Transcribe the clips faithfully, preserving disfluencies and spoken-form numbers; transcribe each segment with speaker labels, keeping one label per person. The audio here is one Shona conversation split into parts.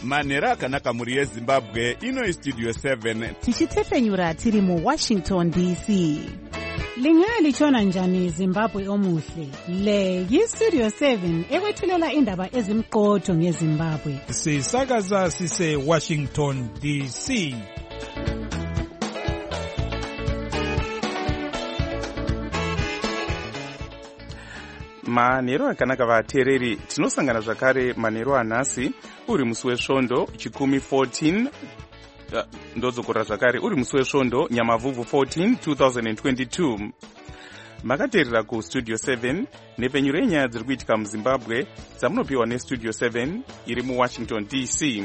Speaker 1: manhero akanaka mhuri yezimbabwe. Ino istudio seven
Speaker 2: tichitefenyura tiri muwashington D C.
Speaker 3: Lingalitshona njani Zimbabwe omuhle? Le yistudio seven ekwethulela indaba ezimqotho ngeZimbabwe.
Speaker 4: Sisakaza sise Washington D C.
Speaker 5: Manhero akanaka vateereri, tinosangana zvakare manhero anhasi uri musi wesvondo chikumi fourteen uh, ndodzokora zvakare uri musi wesvondo nyamavhuvhu fourteen twenty twenty-two. Makateerera kustudio seven nepenyuro yenyaya dziri kuitika muZimbabwe dzamunopiwa nestudio seven iri muWashington D C.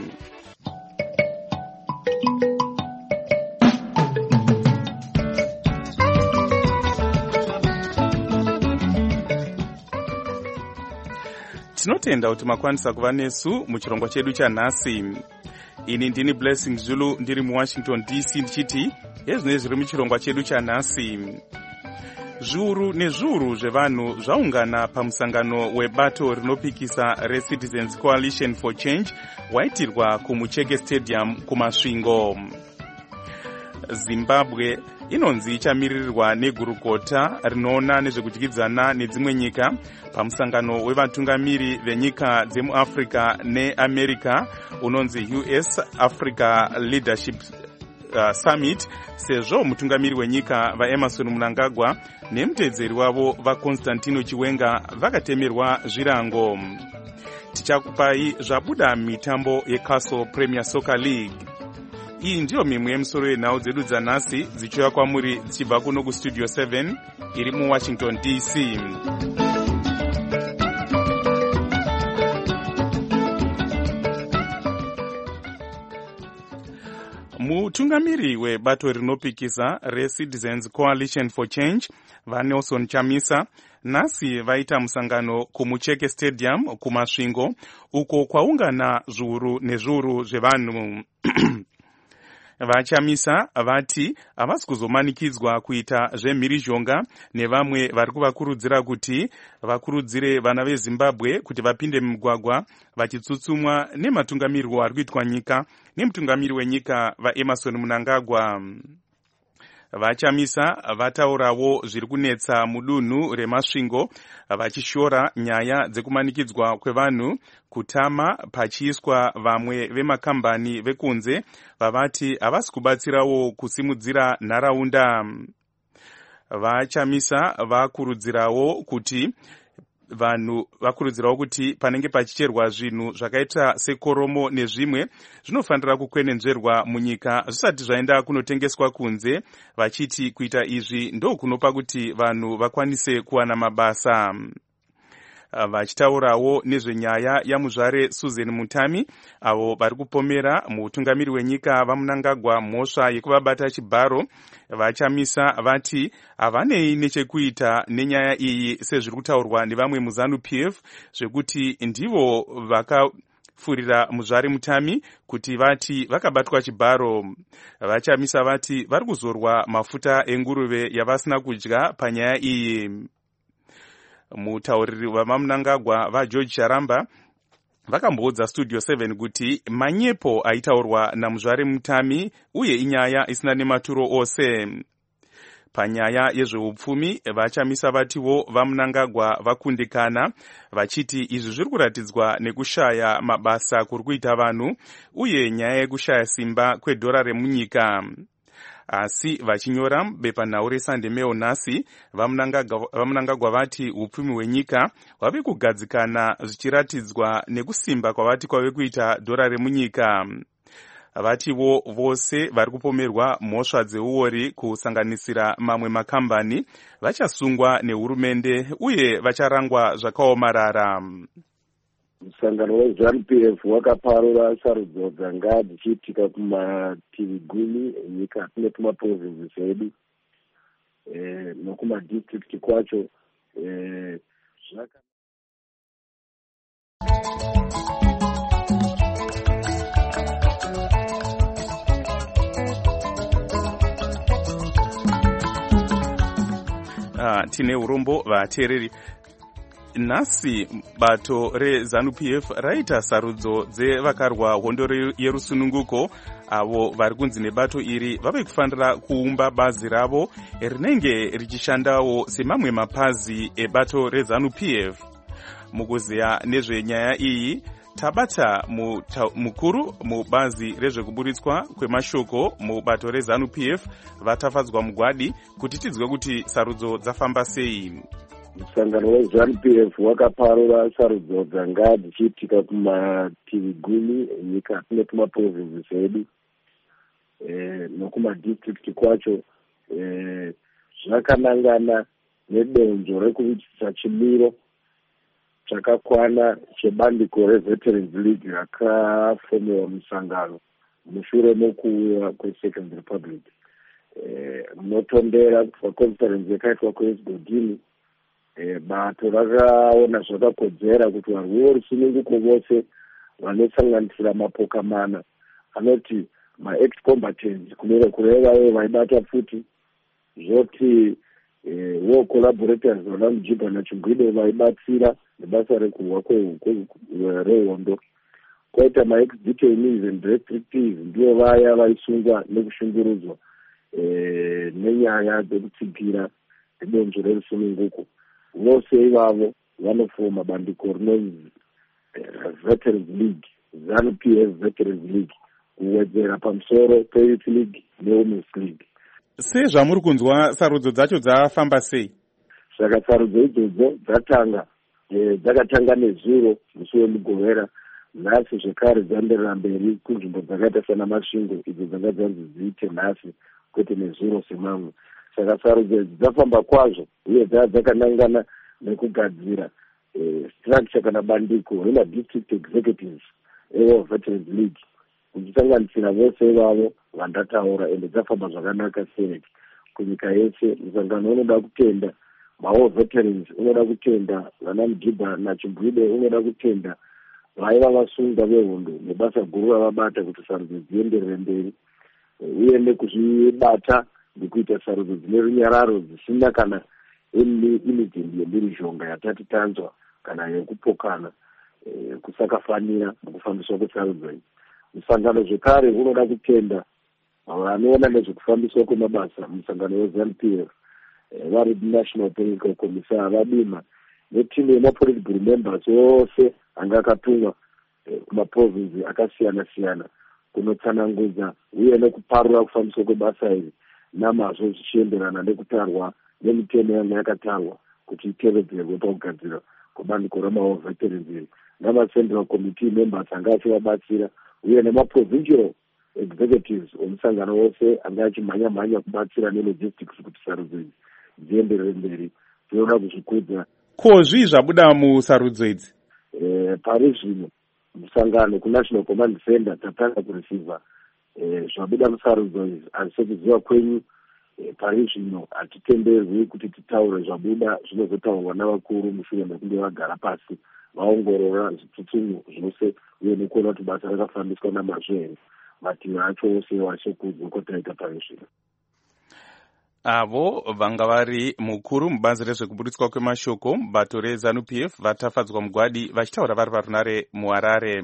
Speaker 5: Tinotenda kuti makwanisa kuva nesu muchirongwa chedu chanhasi. Ini ndini Blessing Zulu ndiri muWashington D C ndichiti ezvinenge zviri muchirongwa chedu chanhasi. Zviuru nezviuru zvevanhu zvaungana pamusangano webato rinopikisa reCitizens Coalition for Change waitirwa kuMucheke Stadium kumasvingo. Zimbabwe inonzi ichamirirwa negurukota rinoona nezvekudyidzana nedzimwe nyika pamusangano wevatungamiri venyika dzemuAfrica neAmerica unonzi U S Africa Leadership uh, Summit, sezvo mutungamiri wenyika vaEmerson Mnangagwa nemutedzeri wavo vaConstantino Chiwenga vakatemerwa zvirango. Tichakupai zvabuda mitambo yeCastle Premier Soccer League. Iyi ndiyo mimwe yemusoro yenhau dzedu dzanhasi dzichiuya kwamuri dzichibva kuno kustudio seven iri muWashington D C. Mutungamiri webato rinopikisa reCitizens Coalition for Change vaNelson Chamisa nhasi vaita musangano kuMucheke Stadium kumasvingo uko kwaungana zviuru nezviuru zvevanhu. Vachamisa vati havasi kuzomanikidzwa kuita zvemhirizhonga nevamwe vari kuvakurudzira kuti vakurudzire vana veZimbabwe kuti vapinde mumugwagwa vachitsutsumwa nematungamirwo ari kuitwa nyika nemutungamiri wenyika vaEmerson Mnangagwa. Vachamisa vataurawo zviri kunetsa mudunhu remasvingo vachishora nyaya dzekumanikidzwa kwevanhu kutama pachiiswa vamwe vemakambani vekunze vavati havasi kubatsirawo kusimudzira nharaunda. Vachamisa vakurudzirawo kuti vanhu vakurudzirawo kuti panenge pachicherwa zvinhu zvakaita sekoromo nezvimwe zvinofanira kukwenenzverwa munyika zvisati zvaenda kunotengeswa kunze, vachiti kuita izvi ndokunopa kuti vanhu vakwanise kuwana mabasa. Vachitaurawo nezvenyaya yamuzvare Susan Mutami avo vari kupomera mutungamiri wenyika vaMnangagwa mhosva yekuvabata chibharo, vachamisa vati havanei nechekuita nenyaya iyi sezviri kutaurwa nevamwe muZANU P F zvekuti ndivo vakafurira muzvare Mutami kuti vati vakabatwa chibharo. Vachamisa vati vari kuzorwa mafuta enguruve yavasina kudya panyaya iyi. Mutauriri wavaMnangagwa vaGeorge Charamba vakamboudza studio seven kuti manyepo aitaurwa namuzvare Mutami uye inyaya isina nematuro ose. Panyaya yezveupfumi vachamisa vatiwo vaMnangagwa vakundikana vachiti izvi zviri kuratidzwa nekushaya mabasa kuri kuita vanhu uye nyaya yekushaya simba kwedhora remunyika. Asi vachinyora mubepanhau reSunday Mail nhasi vaMnangagwa vati upfumi hwenyika hwave kugadzikana zvichiratidzwa nekusimba kwavati kwave kuita dhora remunyika. Vatiwo vose vari kupomerwa mhosva dzeuori kusanganisira mamwe makambani vachasungwa nehurumende uye vacharangwa zvakaomarara.
Speaker 6: Musangano weZANU P F wakaparura sarudzo dzanga dzichiitika kumativi gumi enyika kune tumaprovinsi edu eh, nokumadistrict kwacho eh, zvaka
Speaker 5: ah, tine urombo vateereri. Nhasi bato rezanu P F raita sarudzo dzevakarwa hondo yerusununguko avo vari kunzi nebato iri vave kufanira kuumba bazi ravo rinenge richishandawo semamwe mapazi ebato rezanu P F. Mukuziya nezvenyaya iyi tabata mukuru mubazi rezvekuburitswa kwemashoko mubato rezanu P F vatafadzwa mugwadi kuti tidzwe kuti sarudzo dzafamba sei.
Speaker 6: Musangano wezanu P F wakaparura sarudzo dzanga dzichiitika kumativi gumi enyika kune kumaprovinsi edu e, nokumadistrict kwacho e, zvakanangana nedonzvo rekuitisa chimiro chakakwana chebandiko reVeterans League rakafomewa musangano mushure mokuuya kweSecond Republic. E, munotondera paconference yakaitwa kuEsgodini E, bato rakaona zvakakodzera kuti vanhu vorusununguko vose vanosanganisira mapoka mana anoti ma-ex-combatants kumere kureva vaibata futi zvoti e, war collaborators vana Mujibha naChingwide vaibatsira nebasa rekuhwa rehondo. Koita ma-ex-detainees and restrictees ndivo vaya vaisungwa nekushungurudzwa e, nenyaya dzekutsipira nedonzvo rerusununguko. Vose ivavo vanofoma bandiko rinonzi Veterans League, ZANU P F Veterans League, kuwedzera pamusoro peYouth League neWomen's League.
Speaker 5: Sezvamuri kunzwa sarudzo dzacho dzafamba sei?
Speaker 6: Saka sarudzo idzodzo dzatanga dzakatanga nezuro musi wemugovera, nhasi zvekare dzanderera mberi kunzvimbo dzakaita sana Masvingo idzo dzanga dzanzi dziite nhasi kwete nezuro semamwe. Saka sarudzo dzafamba kwazvo uye dzaa dzakanangana nekugadzira e, structure kana bandiko rema-district executives eveterans league kuchisanganisira vose ivavo vandataura ende dzafamba zvakanaka seneti kunyika yese. Musangano unoda kutenda mawo veterans, unoda kutenda vana Mujibha naChingwide, unoda kutenda vaiva vasunga vehondo nebasa guru ravabata kuti sarudzo dzienderere mberi uye nekuzvibata ndikuita sarudzo dzine runyararo dzisina kana imigindi yemhirizhonga yatati tanzwa kana yekupokana e, kusakafanira mukufambiswa kwesarudzo iyi. Musangano zvekare unoda kutenda vanoona nezvekufambiswa kwemabasa musangano wezanu P F e, vari National Political Commissar vadima netimu yemapolitical members ose anga akatumwa e, kumaprovinsi akasiyana siyana kunotsanangudza uye nekuparura kufambiswa kwebasa iri namazvo zvichienderana nekutarwa nemitemo yanga yakatarwa kuti itevedzerwe pakugadzira kwebandiko ramawo veterans iri namacentral committee members anga achivabatsira uye nemaprovincial executives omusangano wose anga achimhanya-mhanya kubatsira nelogistics kuti sarudzo idzi dzienderere mberi. Tinoda kuzvikudza.
Speaker 5: Ko zvii zvabuda musarudzo idzi?
Speaker 6: E, pari zvino musangano kunational command center tatanga kureceiva e, zvabuda musarudzo idzi asi sekuziva kwenyu e, pari zvino hatitenderwi kuti titaure zvabuda zvinozotaurwa navakuru mushure mekunge vagara pasi vaongorora zvitsutsunyu zvose uye nekuona kuti basa rakafambiswa namazvo here. Mativi acho ose vachikudzwa kwataita pari zvino.
Speaker 5: Avo vanga vari mukuru mubazi rezvekuburitswa kwemashoko mubato rezanu P F vatafadzwa mugwadi vachitaura vari parunare muHarare.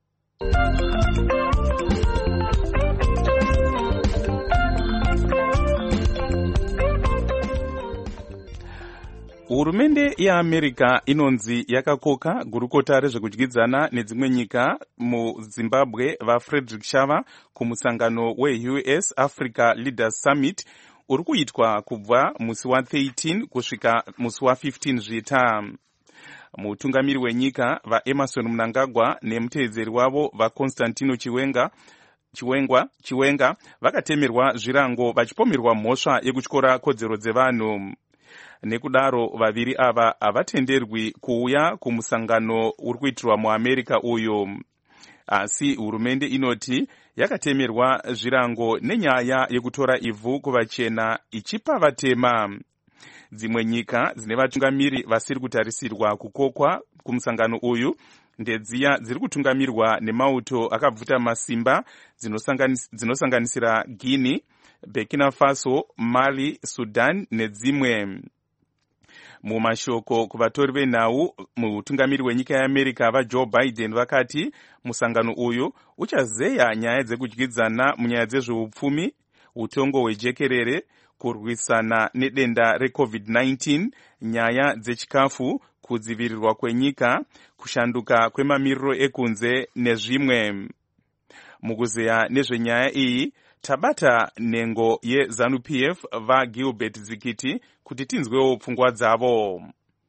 Speaker 5: Hurumende yeAmerica inonzi yakakoka gurukota rezvekudyidzana nedzimwe nyika muZimbabwe vaFrederick Shava kumusangano weU S Africa Leaders Summit uri kuitwa kubva musi wa13 kusvika musi wa15 zvita. Mutungamiri wenyika vaEmerson Mnangagwa nemutevedzeri wavo vaConstantino Chiwenga Chiwengwa Chiwenga vakatemerwa zvirango vachipomerwa mhosva yekutyora kodzero dzevanhu. Nekudaro vaviri ava havatenderwi kuuya kumusangano uri kuitirwa muAmerica uyu. Asi hurumende inoti yakatemerwa zvirango nenyaya yekutora ivhu kuvachena ichipa vatema. Dzimwe nyika dzine vatungamiri vasiri kutarisirwa kukokwa kumusangano uyu ndedziya dziri kutungamirwa nemauto akabvuta masimba dzinosanganisira Guinea, Burkina Faso, Mali, Sudan nedzimwe. mumashoko kuvatori venhau mutungamiri wenyika yeamerica vajoe biden vakati musangano uyu uchazeya nyaya dzekudyidzana munyaya dzezveupfumi, utongo hwejekerere, kurwisana nedenda recovid nineteen, nyaya dzechikafu, kudzivirirwa kwenyika, kushanduka kwemamiriro ekunze nezvimwe. Mukuzeya nezvenyaya iyi tabata nhengo yeZANU P F vaGilbert Zikiti kuti tinzwewo pfungwa dzavo.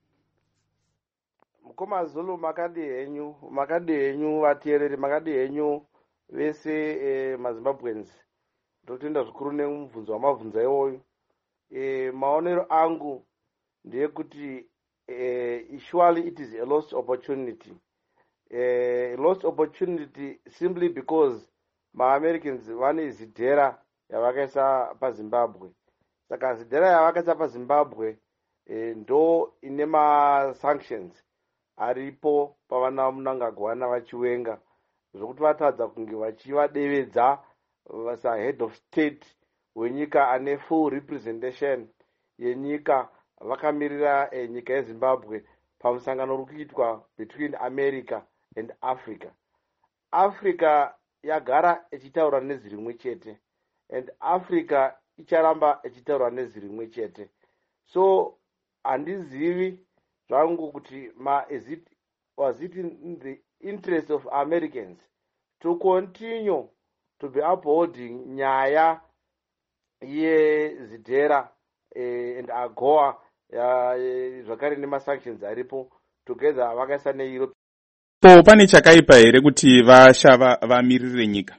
Speaker 7: Mukoma Zulu, makadi henyu, makadi henyu vateereri, makadi henyu vese eh, maZimbabweans. Ndotenda zvikuru nemubvunzo wamabvunza iwoyo. Eh, maonero angu ndeyekuti eh, surely it is a lost opportunity. A lost opportunity simply because ma-Americans vane zidhera yavakaisa paZimbabwe. Saka zidhera yavakaisa paZimbabwe eh, ndo ine ma-sanctions aripo pavana Mnangagwa vachiwenga zvokuti vatadza kunge vachivadevedza vasa head of state wenyika ane full representation yenyika vakamirira eh, nyika yeZimbabwe pamusangano uri kuitwa between America and Africa. Africa yagara ichitaura nezwi rimwe chete and Africa icharamba ichitaura nezwi rimwe chete. So handizivi zvangu kuti ma is it was it in the interest of Americans to continue to be upholding nyaya yezidhera eh, and AGOA zvakare uh, nemasanctions aripo together vakaisa neEurope.
Speaker 5: So pane chakaipa here kuti vashava vamirire nyika?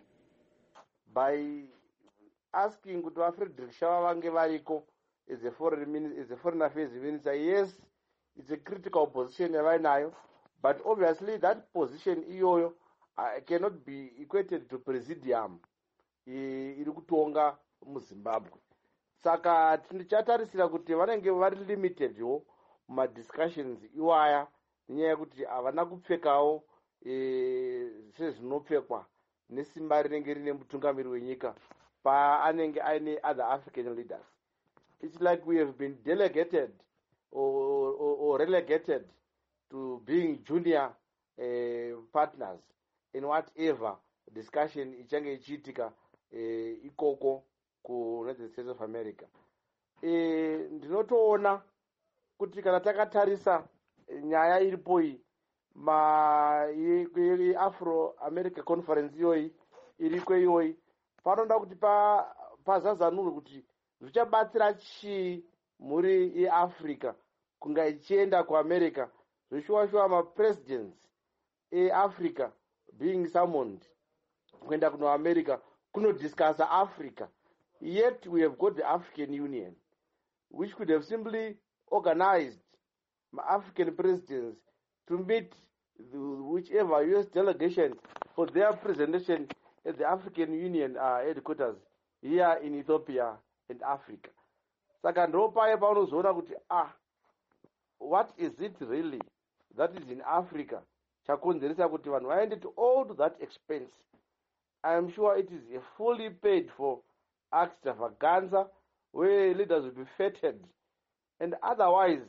Speaker 7: By asking kuti vaFrederick Shava vange variko as a foreign minister, as a foreign affairs minister, yes, it's a critical position yavainayo, but obviously that position iyoyo uh, cannot be equated to presidium iri kutonga muZimbabwe. Saka tindichatarisira kuti vanenge vari limitedwo mumadiscussions iwaya nenyaya yekuti havana kupfekawo e, sezvinopfekwa nesimba rinenge rine mutungamiri wenyika paanenge aine other African leaders. It's like we have been delegated or, or, or relegated to being junior uh, partners in whatever discussion ichange ichiitika uh, ikoko ku United States of America. E, ndinotoona kuti kana takatarisa nyaya iripo iyi ma Afro America Conference iyoyi iriko iyoyi panoda kuti pa pazazanurwe kuti zvichabatsira chii muri yeAfrica kunga ichienda kuAmerica zvishuwa-shuwa ma-presidents eAfrica being summoned kuenda kuno America kunodiscussa Africa. Yet we have got the African Union, which could have simply organized African presidents to meet the, whichever U S delegation for their presentation at the African Union uh, headquarters here in Ethiopia and Africa. Saka ndopaye paunozoona kuti ah, what is it really that is in Africa chakonzeresa kuti vanhu vaende to all to that expense? I am sure it is a fully paid for extravaganza where leaders will be feted and otherwise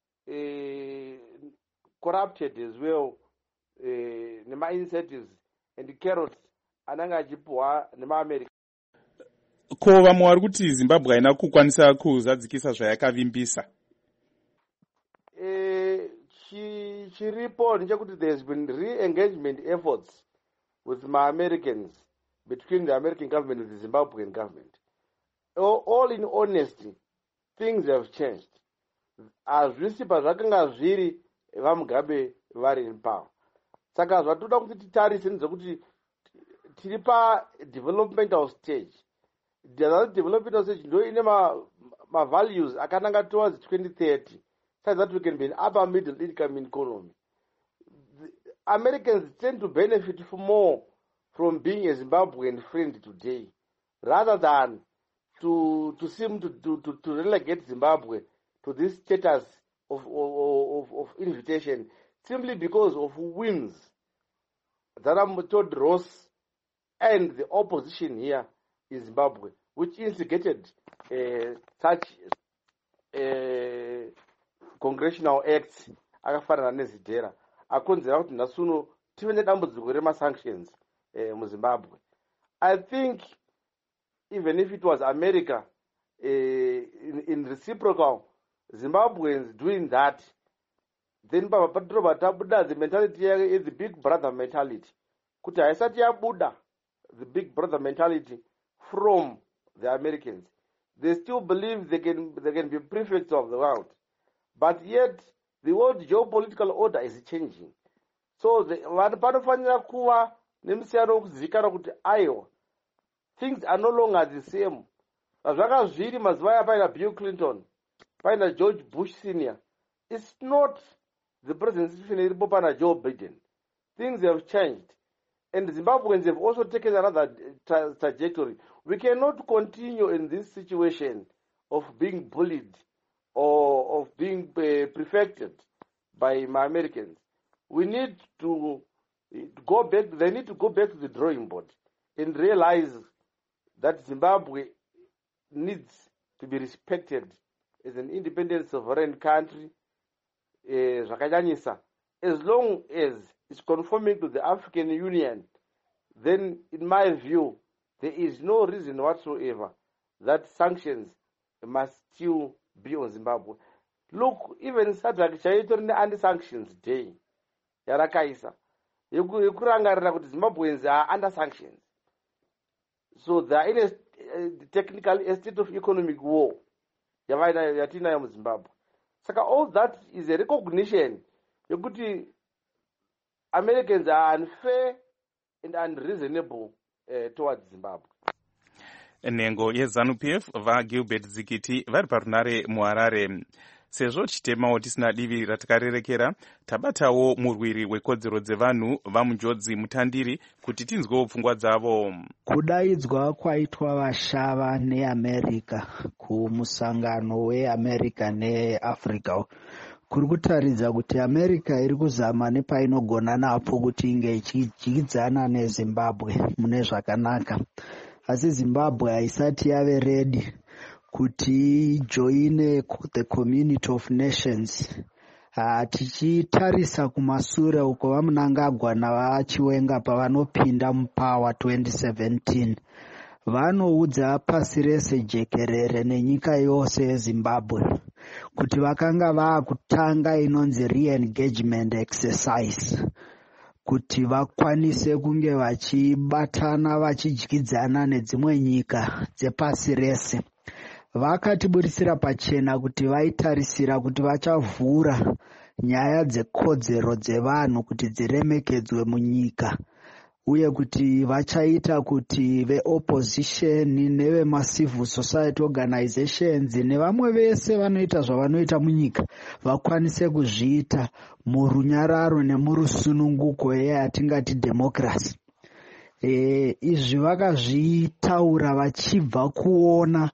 Speaker 7: uh, corrupted as well uh, nema incentives and carrots ananga achipuwa nemaAmerica.
Speaker 5: Ko vamwe vari kuti Zimbabwe haina kukwanisa kuzadzikisa zvayakavimbisa?
Speaker 7: Eh, chiripo ndechekuti there has been re-engagement efforts with ma-Americans between the American government and the Zimbabwean government. All, all in honesty, things have changed. Hazvisi pazvakanga zviri vaMugabe vari in power. Saka zvatoda kuti titarise ndezvekuti tiri pa developmental stage. The developmental stage ndo ine ma, ma values akananga towards twenty thirty, such that we can be an upper middle income economy. The Americans tend to benefit more from being a Zimbabwean friend today, rather than to to seem to to, to, to relegate Zimbabwe to this status of, of, of invitation, simply because of whims that are told Ross and the opposition here in Zimbabwe, which instigated uh, such uh, congressional acts akafanana nezidhera akonzera kuti nhasuno tive nedambudziko remasanctions eh, muzimbabwe. I think even if it was America uh, in, in reciprocal Zimbabweans doing that, then tabuda the mentality is the big brother mentality. Kuti haisati yabuda the big brother mentality from the Americans. They still believe they can they can be prefects of the world, but yet the world geopolitical order is changing. So the panofanira kuva nemusiyano wekuzivikana kuti aiwa things are no longer the same. Zvaka zviri mazuva aya paina Bill Clinton, paina George Bush Senior. It's not the presidency iripo pana Joe Biden. Things have changed. And Zimbabweans have also taken another tra- trajectory. We cannot continue in this situation of being bullied or of being uh, prefected by my Americans. We need to go back, they need to go back to the drawing board and realize that Zimbabwe needs to be respected as an independent sovereign country, uh, as long as it's conforming to the African Union. Then in my view, there is no reason whatsoever that sanctions must still be on Zimbabwe. Look, even Sadrak Chaitor anti-sanctions day, Yarakaisa, Yukurangarana with Zimbabweans are under sanctions. So they are in a uh, technical a state of economic war. Yatina Zimbabwe. So all that is a recognition. Yukuti Americans are unfair and unreasonable uh, towards Zimbabwe.
Speaker 5: Nhengo yeZANU P F vaGilbert Zikiti vari parunare muHarare. Sezvo tichitemawo tisina divi ratakarerekera, tabatawo murwiri wekodzero dzevanhu vamunjodzi Mutandiri kuti tinzwewo pfungwa dzavo.
Speaker 8: Kudaidzwa kwaitwa vashava neAmerica kumusangano weAmerica neAfrica kuri kutaridza kuti America iri kuzama nepainogona napo kuti inge ichidyidzana neZimbabwe mune zvakanaka. Asi Zimbabwe haisati yave ready kuti joine the community of nations. Uh, tichitarisa kumasure uko vaMnangagwa navaChiwenga pavanopinda muPower twenty seventeen, vanoudza pasi rese jekerere nenyika yose yeZimbabwe kuti vakanga vaakutanga inonzi re-engagement exercise, kuti vakwanise kunge vachibatana vachidyidzana nedzimwe nyika dzepasi rese. Vakatiburisira pachena kuti vaitarisira kuti vachavhura nyaya dzekodzero dzevanhu kuti dziremekedzwe munyika, uye kuti vachaita kuti veopposition nevemacivil society organizations nevamwe vese vanoita zvavanoita munyika vakwanise kuzviita murunyararo nemurusununguko yatingati democracy. E, izvi vakazvitaura vachibva kuona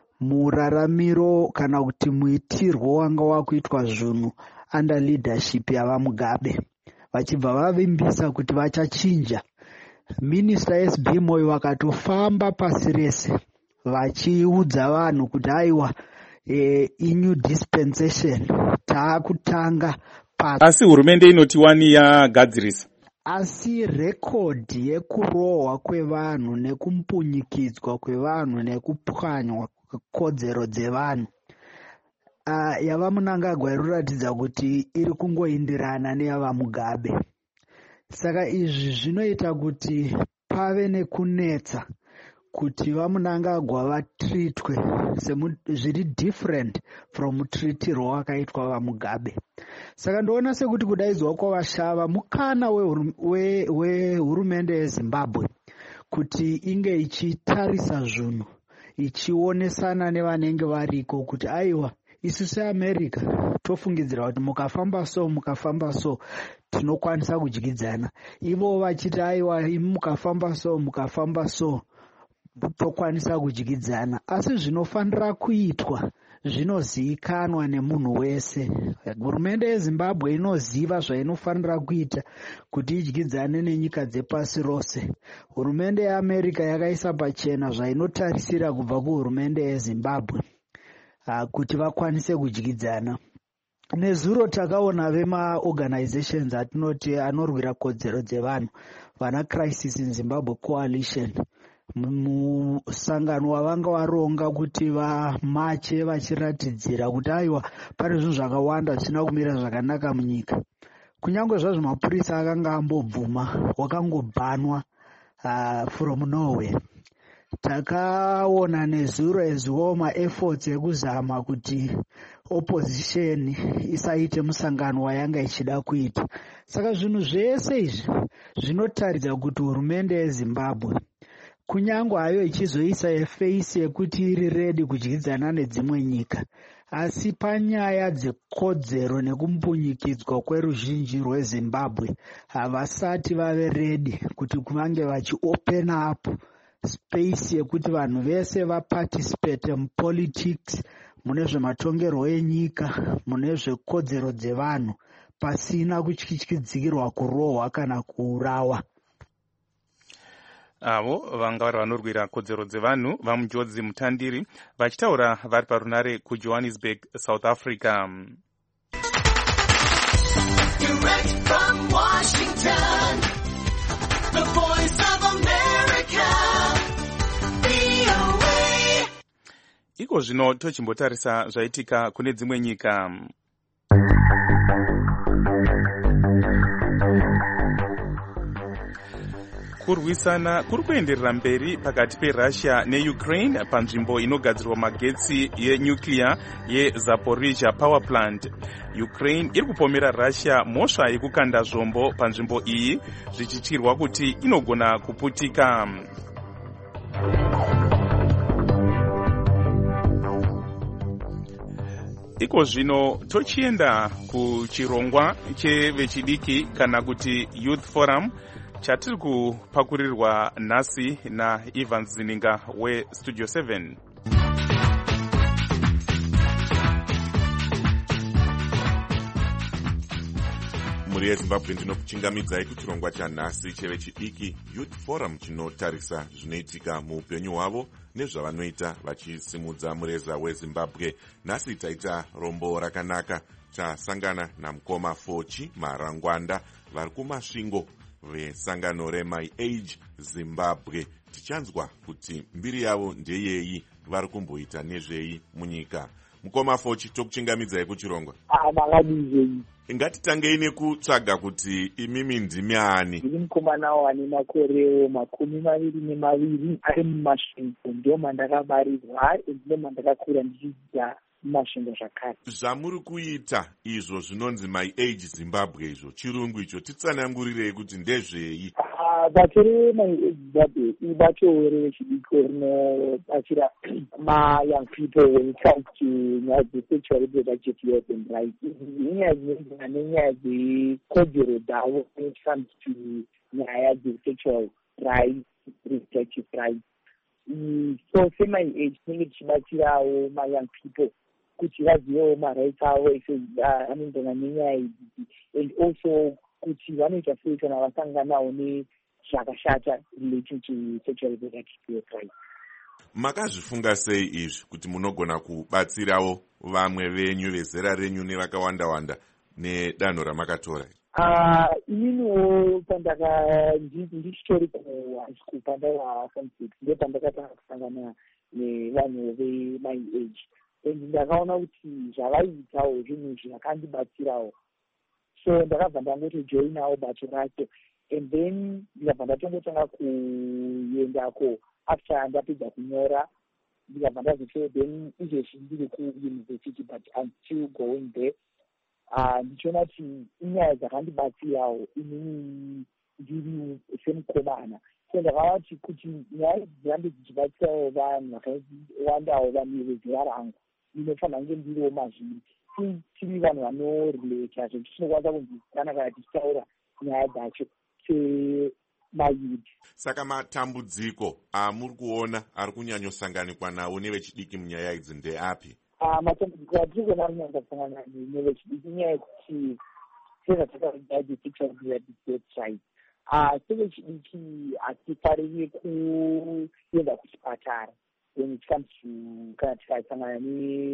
Speaker 8: muraramiro kana kuti muitirwo wanga wakuitwa zvinhu under leadership yavaMugabe, vachibva vavimbisa kuti vachachinja. Minister S B Moyo vakatofamba pasi rese vachiudza vanhu kuti aiwa e, inew dispensation taakutanga pasi.
Speaker 5: Asi hurumende inoti wani yagadzirisa.
Speaker 8: Asi rekodhi yekurohwa kwevanhu nekumpunyikidzwa kwevanhu nekupwanywa kodzero dzevanhu uh, yavaMnangagwa inoratidza kuti iri kungoindirana neyavaMugabe. Saka izvi zvinoita kuti pave nekunetsa kuti vaMnangagwa vatreatwe zviri different from mutreatirwo wakaitwa vaMugabe. Saka ndoona sekuti kudaidzwa kwavashava mukana wehurumende we, we yeZimbabwe kuti inge ichitarisa zvinhu ichionesana nevanenge variko kuti aiwa isu seAmerica tofungidzira kuti mukafamba so mukafamba so tinokwanisa kudyidzana, ivo vachiti aiwa mukafamba so mukafamba so tokwanisa kudyidzana. Asi zvinofanira kuitwa zvinozivikanwa nemunhu wese. Hurumende yeZimbabwe inoziva zvainofanira kuita kuti idyidzane nenyika dzepasi rose. Hurumende yeAmerica yakaisa pachena zvainotarisira kubva kuhurumende yeZimbabwe uh, kuti vakwanise kudyidzana. nezuro takaona vemaorganizations atinoti anorwira kodzero dzevanhu, vana Crisis in Zimbabwe Coalition, musangano wavanga waronga kuti vamache vachiratidzira kuti aiwa pane zvinhu zvakawanda zvisina kumira zvakanaka munyika. Kunyange zvazvo mapurisa akanga ambobvuma, wakangobhanwa uh, from nowhere. Takaona nezuro ezuwo maefforts ekuzama kuti opposition isaite musangano wayanga ichida kuita. Saka zvinhu zvese izvi zvinotaridza kuti hurumende yeZimbabwe kunyange hayo ichizoisa efeisi yekuti iri redi kudyidzana nedzimwe nyika, asi panyaya dzekodzero nekumpunyikidzwa kweruzhinji rweZimbabwe havasati vave redi kuti kuvange vachiopen up space yekuti vanhu vese vaparticipate mupolitics, mune zvematongerwo enyika, mune zvekodzero dzevanhu, pasina kutyityidzirwa kurohwa kana kuurawa.
Speaker 5: avo vanga vari vanorwira kodzero dzevanhu vaMujodzi Mutandiri vachitaura vari parunare kuJohannesburg, South Africa.
Speaker 9: Direct from Washington, the voice of America, V O A.
Speaker 5: Iko zvino tochimbotarisa zvaitika kune dzimwe nyika. Kurwisana kuri kuenderera mberi pakati peRussia neUkraine panzvimbo inogadzirwa magetsi yenuclear yeZaporizhia power plant. Ukraine iri kupomera Russia mhosva yekukanda zvombo panzvimbo iyi, zvichitirwa kuti inogona kuputika. Iko zvino tochienda kuchirongwa chevechidiki kana kuti Youth Forum chatiri kupakurirwa nhasi naIvan Zininga weStudio seven.
Speaker 1: Muri yeZimbabwe ndinokuchingamidzai kuchirongwa chanhasi chevechidiki Youth Forum chinotarisa zvinoitika muupenyu hwavo nezvavanoita vachisimudza mureza weZimbabwe. Nhasi taita rombo rakanaka, tasangana namukoma Fochi Marangwanda vari kumasvingo vesangano reMy Age Zimbabwe. Tichanzwa kuti mbiri yavo ndeyei, vari kumboita nezvei munyika. Mukoma Fochi, tokuchingamidzai kuchirongwa.
Speaker 10: Makadizei.
Speaker 1: Ngatitangei nekutsvaga kuti imimi ndimi ani.
Speaker 10: Ndiri mukomana wane makore makumi maviri nemaviri ari mumasvingo, ndio mandakabarirwa, ndio mandakakura ndichidzidza mumasvingo zvakare.
Speaker 1: Zvamuri kuita izvo zvinonzi My Age Zimbabwe, izvo chirungu icho, titsanangurirei kuti ndezvei?
Speaker 10: Bato reMy Age Zimbabwe ibato rechidiko rinobatsira ma-young people when it comes to nyaya dzesexual reproductive health and rights. Inyaya dzinoenderana nenyaya dzekodzero dzavo when it comes to nyaya dzesexual rights, reproductive rights. So seMy Age tinenge tichibatsirawo ma-young people kuti vazivewo ma-rights avo anoenderana nenyaya idzi, and also kuti vanoita sei kana vasanganawo nezvakashata relating to sexual reproductive rights.
Speaker 1: Makazvifunga sei izvi kuti munogona kubatsirawo vamwe venyu vezera renyu nevakawanda wanda nedanho ramakatora?
Speaker 10: Ah, ininiwo pandaka ndichitori kuhigh school pandaiva form six ndo pandakatanga kusangana nevanhu veMy Age, and ndakaona kuti zvavaitawo zvinhu zvakandibatsirawo, so ndakabva ndangotojoinawo bato racho, and then ndikabva ndatongotanga kuendako after ndapedza kunyora, ndikabva ndazoto then izvezvi ndiri kuuniversity but I'm still going there. Uh, ndichiona kuti inyaya dzakandibatsirawo inini ndiri semukomana, so ndakaona kuti kuti nyaya dzirambe dzichibatsirawo vanhu vakawandawo vanhu vezera rangu, inofanira kunge ndiriwo mazviri tiri vanhu vanorelata zvetichinokwanisa kunzwisisana kana tichitaura nyaya dzacho semayuth.
Speaker 1: Saka matambudziko amuri kuona ari kunyanyosanganikwa nawo nevechidiki munyaya idzi ndeapi?
Speaker 10: Uh, matambudziko atiri kuona kunyanya kusangana nevechidiki nyaya yekuti sezvatakaridza sexual reproductive rights, sevechidiki hatifariri kuenda kuchipatara when it comes to kana tikasangana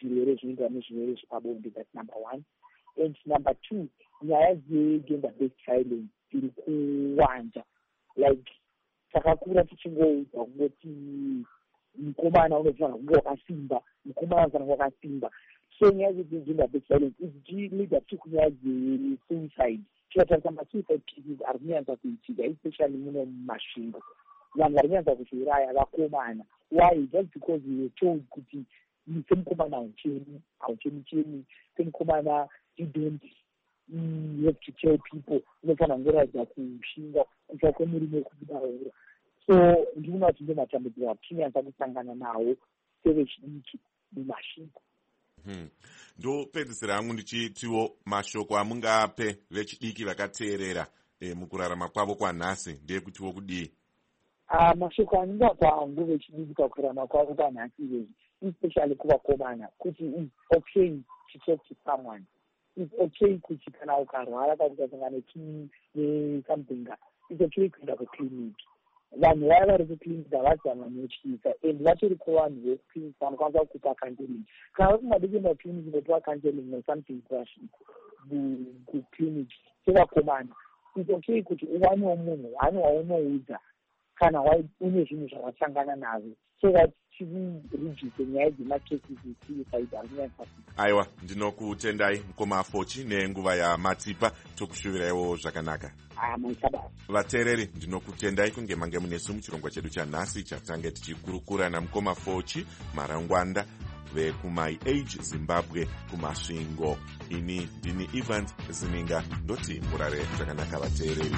Speaker 10: zvirwere zvinoita nezvirwere zvepabonde. That's number one. And number two, nyaya dzegender based violence dziri kuwanda. Like takakura tichingoudzwa kungoti mukomana unofanira kunge wakasimba, mukomana unofanira kunge wakasimba. So nyaya dzegender based violence dzichilida futi kunyaya dzesuicide. Tikatarisa masuicide cases ari kunyanya kuitika, especially muno mumasvingo. Vanhu vari kunyanya kuzouraya vakomana. Why? Just because we were told kuti semukomana hauchemi, hauchemi chemi, semukomana you don't mm, you have to tell people unofanira kungoratidza kushinga kubva kwemurume kubudaura. So ndinoona kuti ndo matambudziko atinyanya kusangana nawo sevechidiki mumasvingo.
Speaker 1: Hmm. Ndopedzisira hangu ndichitiwo mashoko amungape vechidiki vakateerera e, mukurarama kwavo kwanhasi ndeyekutiwo kudii?
Speaker 10: Uh, mashoko andingapa hangu vechidiki pakurarama kwavo kwanhasi izvezvi, especially kuvakomana, kuti it's okay to talk to someone. It's okay kuti kana ukarwara kana ukasangana nesomething, it's okay kuenda kuclinic. Vanhu vaya vari kuclinic havasi vanhu vanotyisa, and vatori kuvanhu veclinic vanokwanisa kukupa counseling. Kana vari kungade kuenda kuclinic unopiwa counseling or something kuclinic sevakomana, it's okay kuti uwanewo munhu hani waunoudza kana une zvinhu zvavasangana nazvo, so that tireduce nyaya dzemacases esuicide arinyanyisa.
Speaker 1: Aiwa, ndinokutendai mukoma Fochi nenguva yamatipa, tokushuviraiwo zvakanaka.
Speaker 10: Ah, maisabasa.
Speaker 1: Vateereri, ndinokutendai kunge mange munesu muchirongwa chedu chanhasi chatange tichikurukura namukoma Fochi Marangwanda vekumai age Zimbabwe kumasvingo. Ini ndini Evans Zininga, ndoti murare zvakanaka vateereri.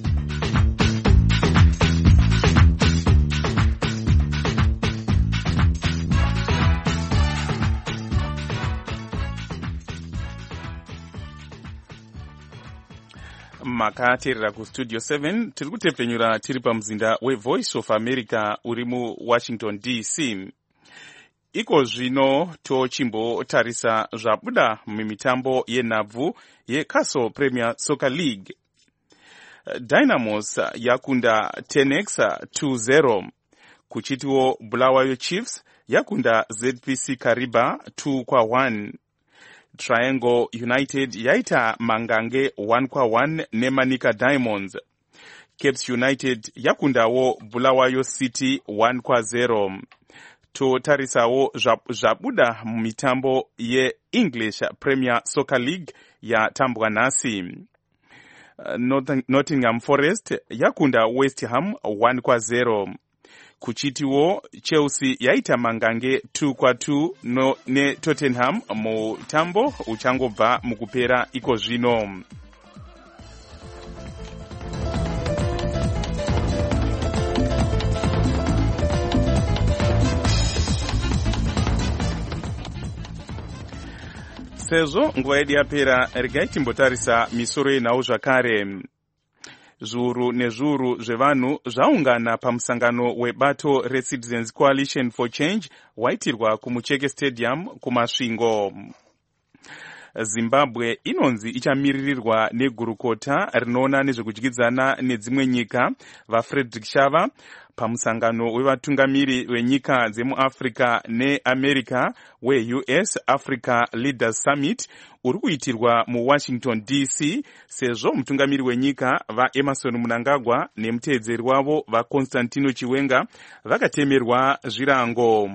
Speaker 5: Makateerera kustudio seven tiri kutepfenyura tiri pamuzinda weVoice of America uri muWashington D C. Iko zvino tochimbotarisa zvabuda mumitambo yenhabvu yeCastle Premier Soccer League. Dynamos yakunda Tenex two zero. Kuchitiwo Bulawayo Chiefs yakunda Z P C Kariba two kwa one. Triangle United yaita Mangange one kwa one neManika Diamonds. Capes United yakundawo Bulawayo City one kwa zero. Totarisawo zvabuda mumitambo ye English Premier Soccer League ya tambwa nasi. Nottingham Forest yakunda West Ham one kwa zero. Kuchitiwo Chelsea yaita Mangange two kwa two no ne Tottenham mutambo uchangobva mukupera iko zvino. Sezvo nguva yedu yapera, regai timbotarisa misoro yenhau zvakare. Zviuru nezviuru zvevanhu zvaungana pamusangano webato reCitizens Coalition for Change waitirwa kumucheke Stadium kumasvingo. Zimbabwe inonzi ichamiririrwa negurukota rinoona nezvekudyidzana nedzimwe nyika vaFrederick Shava pamusangano wevatungamiri venyika dzemuAfrica neAmerica we-U S Africa Leaders Summit uri kuitirwa muWashington D C, sezvo mutungamiri wenyika vaEmerson Mnangagwa nemuteedzeri wavo vaConstantino Chiwenga vakatemerwa zvirango.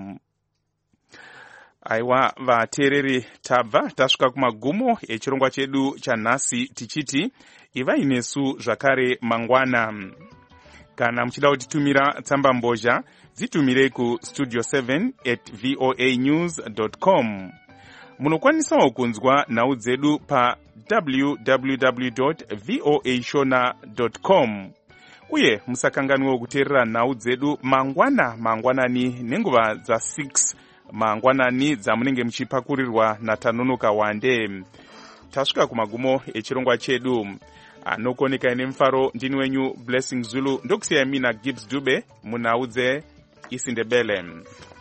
Speaker 5: Aiwa vateereri, tabva tasvika kumagumo echirongwa chedu chanhasi tichiti ivai nesu zvakare mangwana. Kana muchida kutitumira tsamba mbozha, dzitumirei ku studio seven at voa news dot com. Munokwanisawo kunzwa nhau dzedu pa w w w dot voa shona dot com. Uye musakanganwa kuteerera nhau dzedu mangwana mangwanani nenguva dza six mangwanani dzamunenge muchipakurirwa naTanonoka Wande. Tasvika kumagumo echirongwa chedu. Anokoneka ine mfaro ndini wenyu Blessing Zulu, ndokusiyai mina Gibbs Dube munhau dzeIsindebele.